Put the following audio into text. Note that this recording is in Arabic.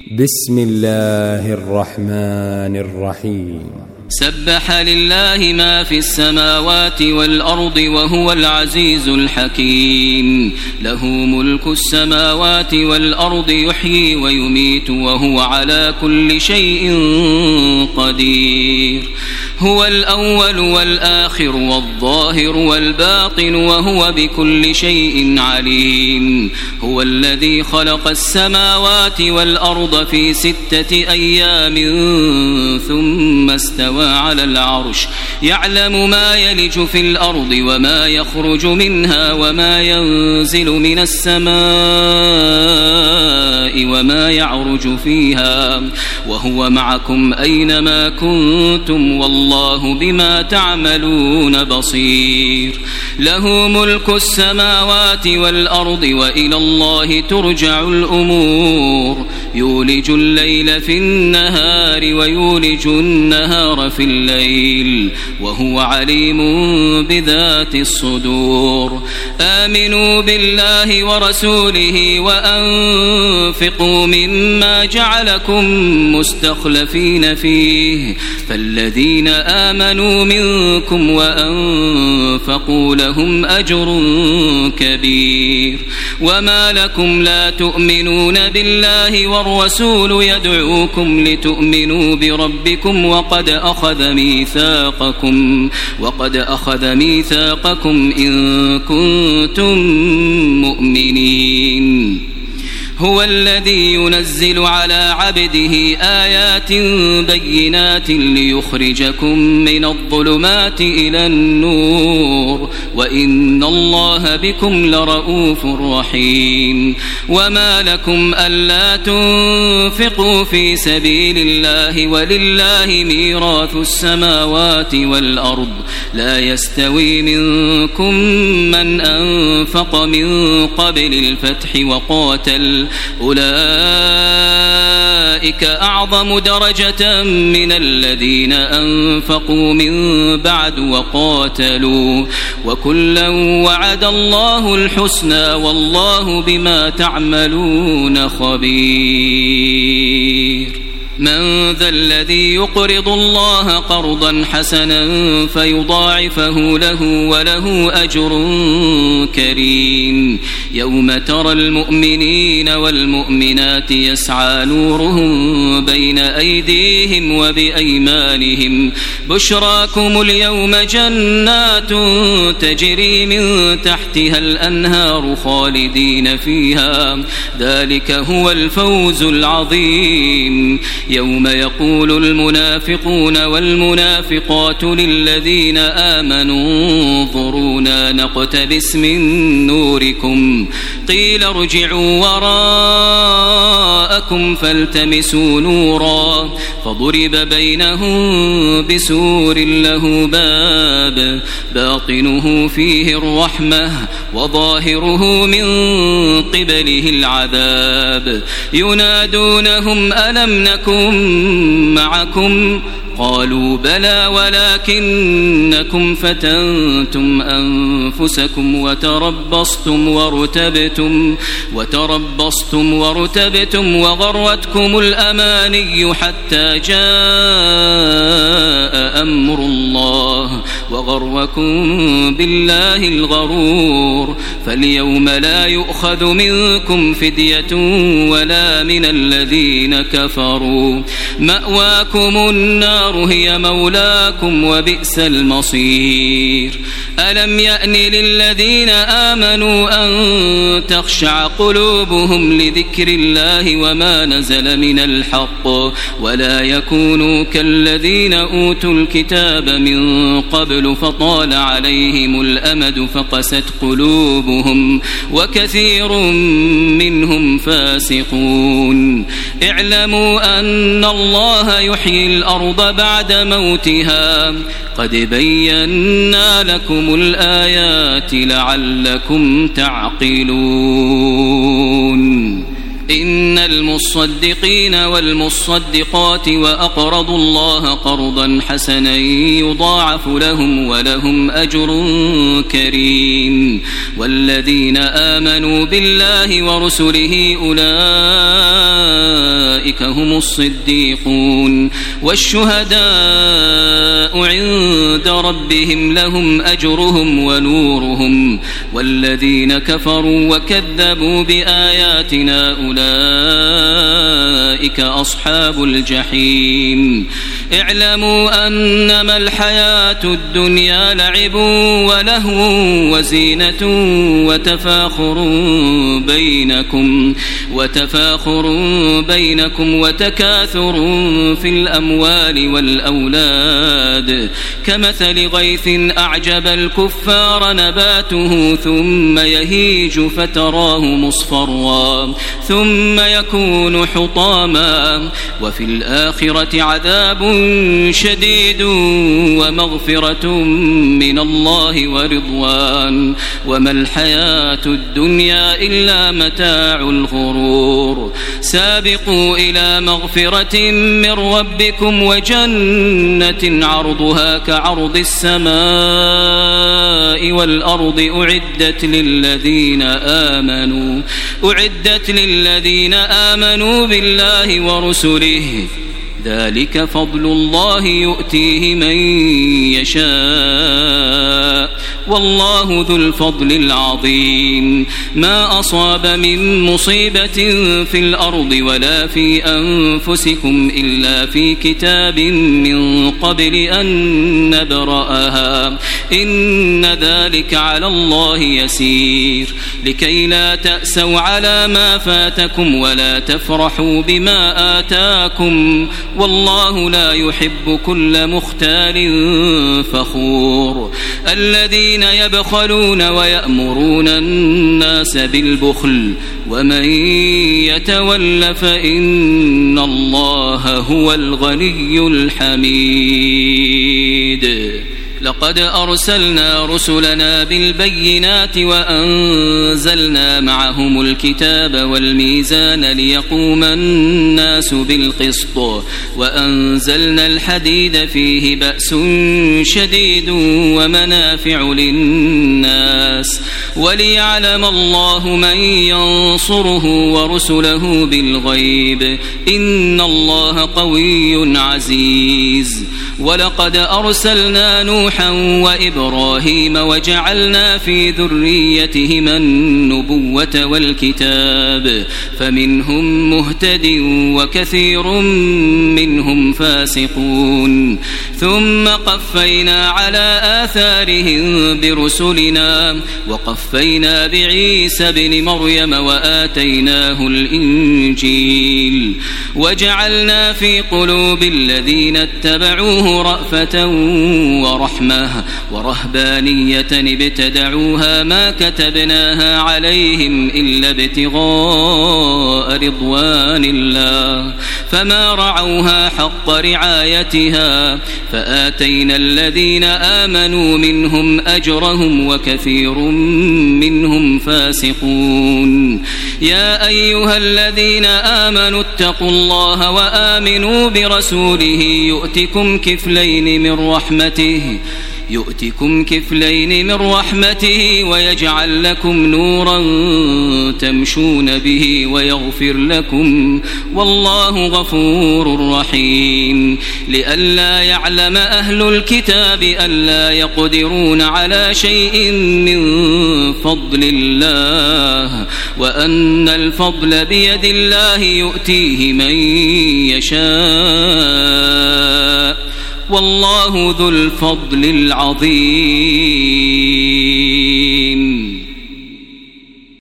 بسم الله الرحمن الرحيم سبح لله ما في السماوات والأرض وهو العزيز الحكيم له ملك السماوات والأرض يحيي ويميت وهو على كل شيء قدير هو الأول والآخر والظاهر والباطن وهو بكل شيء عليم هو الذي خلق السماوات والأرض في 6 أيام ثم استوى على العرش يعلم ما يلج في الأرض وما يخرج منها وما ينزل من السماء وما يعرج فيها وهو معكم أينما كنتم والله بما تعملون بصير له ملك السماوات والأرض وإلى الله ترجع الأمور يولج الليل في النهار ويولج النهار في الليل وهو عليم بذات الصدور آمنوا بالله ورسوله وأنفقوا مما جعلكم مستخلفين فيه فالذين آمنوا منكم وأنفقوا لهم أجر كبير وما لكم لا تؤمنون بالله والرسول يدعوكم لتؤمنوا بربكم وقد أخذ ميثاقكم إن كنتم مؤمنين هو الذي ينزل على عبده آيات بينات ليخرجكم من الظلمات إلى النور وإن الله بكم لرؤوف رحيم وما لكم ألا تنفقوا في سبيل الله ولله ميراث السماوات والأرض لا يستوي منكم من أنفق من قبل الفتح وقاتل أولئك أعظم درجة من الذين أنفقوا من بعد وقاتلوا وكلا وعد الله الحسنى والله بما تعملون خبير من ذا الذي يقرض الله قرضا حسنا فيضاعفه له وله أجر كريم يوم ترى المؤمنين والمؤمنات يسعى نورهم بين أيديهم وبأيمانهم بشراكم اليوم جنات تجري من تحتها الأنهار خالدين فيها ذلك هو الفوز العظيم يوم يقول المنافقون والمنافقات للذين آمنوا انظرونا نقتبس من نوركم قيل ارجعوا وراءكم فالتمسوا نورا فضرب بينهم بسور له باب باطنه فيه الرحمة وظاهره من قبله العذاب ينادونهم ألم نكن معكم قالوا بلى ولكنكم فتنتم أنفسكم وتربصتم وارتبتم وغرتكم الأماني حتى جاء أمر الله وغركم بالله الغرور فاليوم لا يؤخذ منكم فدية ولا من الذين كفروا مأواكم النار هي مولاكم وبئس المصير ألم يأن للذين آمنوا أن تخشع قلوبهم لذكر الله وما نزل من الحق ولا يكونوا كالذين أوتوا الكتاب من قبل فطال عليهم الأمد فقست قلوبهم وكثير منهم فاسقون اعلموا أن الله يحيي الأرض بعد موتها قد بينا لكم الآيات لعلكم تعقلون إن المصدقين والمصدقات وأقرضوا الله قرضا حسنا يضاعف لهم ولهم أجر كريم والذين آمنوا بالله ورسله أولئك أولئك هم الصديقون والشهداء عند ربهم لهم أجرهم ونورهم والذين كفروا وكذبوا بآياتنا أولئك أصحاب الجحيم اعلموا أنما الحياة الدنيا لعب ولهو وزينة وتفاخر بينكم وتكاثر في الأموال والأولاد كمثل غيث أعجب الكفار نباته ثم يهيج فتراه مصفرا ثم يكون حطاما وفي الآخرة عذاب شديد ومغفرة من الله ورضوان وما الحياة الدنيا إلا متاع الغرور سابقوا إلى مغفرة من ربكم وجنة عرضها كعرض السماء والأرض أعدت للذين آمنوا بالله ورسله ذلك فضل الله يؤتيه من يشاء والله ذو الفضل العظيم ما أصاب من مصيبة في الأرض ولا في أنفسكم إلا في كتاب من قبل أن نبرأها إن ذلك على الله يسير لكي لا تأسوا على ما فاتكم ولا تفرحوا بما آتاكم والله لا يحب كل مختال فخور الذين يبخلون ويأمرون الناس بالبخل ومن يتول فإن الله هو الغني الحميد لقد أرسلنا رسلنا بالبينات وأنزلنا معهم الكتاب والميزان ليقوم الناس بالقسط وأنزلنا الحديد فيه بأس شديد ومنافع للناس وليعلم الله من ينصره ورسله بالغيب إن الله قوي عزيز ولقد أرسلنا نوحا وإبراهيم وجعلنا في ذريتهما النبوة والكتاب فمنهم مهتد وكثير منهم فاسقون ثم قفينا على آثارهم برسلنا وقفينا بعيسى بن مريم وآتيناه الإنجيل وجعلنا في قلوب الذين اتبعوه رأفة ورحمة ورهبانية ابتدعوها ما كتبناها عليهم إلا ابتغاء رضوان الله فما رعوها حق رعايتها فآتينا الذين آمنوا منهم أجرهم وكثير منهم فاسقون يا أيها الذين آمنوا اتقوا الله وآمنوا برسوله يؤتكم كفلين من رحمته ويجعل لكم نورا تمشون به ويغفر لكم والله غفور رحيم لئلا يعلم أهل الكتاب ألا يقدرون على شيء من فضل الله وأن الفضل بيد الله يؤتيه من يشاء والله ذو الفضل العظيم